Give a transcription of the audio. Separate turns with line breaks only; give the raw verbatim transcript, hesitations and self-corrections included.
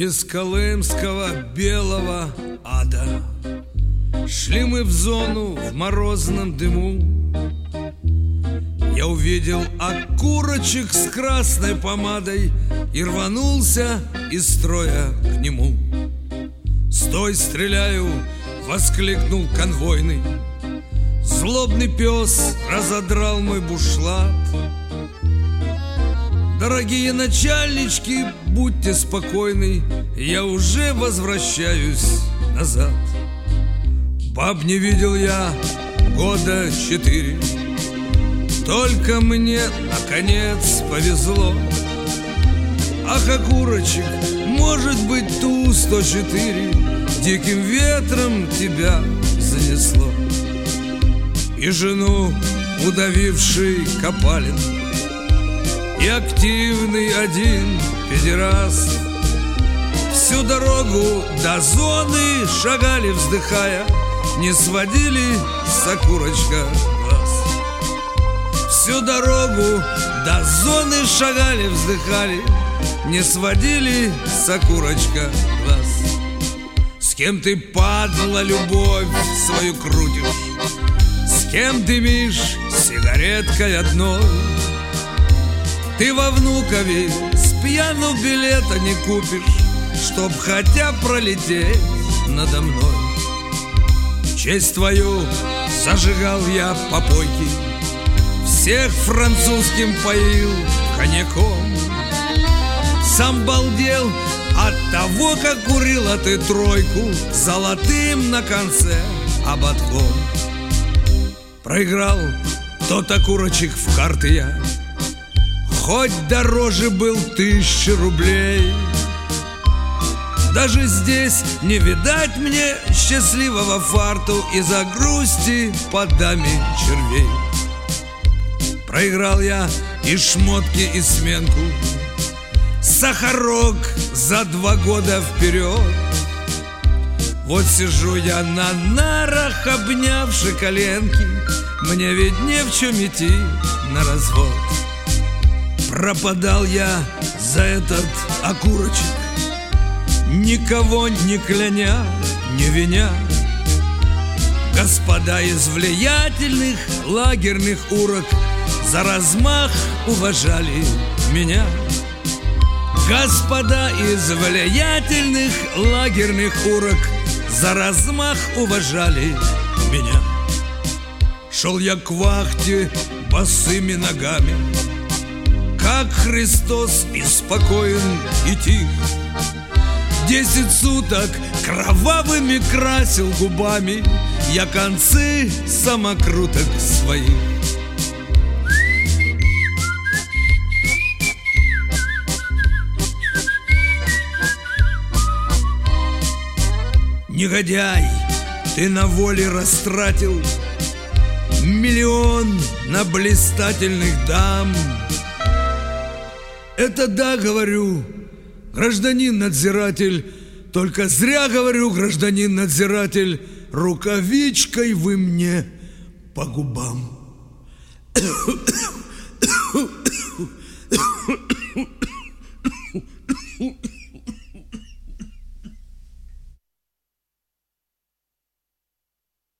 Из колымского белого ада шли мы в зону в морозном дыму. Я увидел окурочек с красной помадой и рванулся из строя к нему. «Стой, стреляю!» — воскликнул конвойный. Злобный пес разодрал мой бушлат. Дорогие начальнички, будьте спокойны, я уже возвращаюсь назад. Баб не видел я года четыре, только мне, наконец, повезло. Ах, окурочек, может быть, Ту сто четыре диким ветром тебя занесло. И жену, удавивший Копалин, и активный один педераст всю дорогу до зоны шагали, вздыхая, не сводили с окурочка глаз. Всю дорогу до зоны шагали, вздыхали, не сводили с окурочка глаз. С кем ты, падла, любовь свою крутишь? С кем дымишь сигареткой одной? Ты во Внукове с пьяну билета не купишь, чтоб хотя пролететь надо мной. Честь твою зажигал я попойки, всех французским поил коньяком. Сам балдел от того, как курила ты тройку золотым на конце ободком. Проиграл тот окурочек в карты я, хоть дороже был тысячи рублей. Даже здесь не видать мне счастливого фарту из-за грусти по даме червей. Проиграл я и шмотки, и сменку, сахарок за два года вперед. Вот сижу я на нарах, обнявши коленки, мне ведь не в чем идти на развод. Пропадал я за этот окурочек, никого не кляня, не виня. Господа из влиятельных лагерных урок за размах уважали меня. Господа из влиятельных лагерных урок за размах уважали меня. Шел я к вахте босыми ногами, как Христос, и спокоен, и тих. Десять суток кровавыми красил губами я концы самокруток своих. Негодяй, ты на воле растратил миллион на блистательных дам. Это да, говорю, гражданин надзиратель, только зря говорю, гражданин надзиратель, рукавичкой вы мне по губам.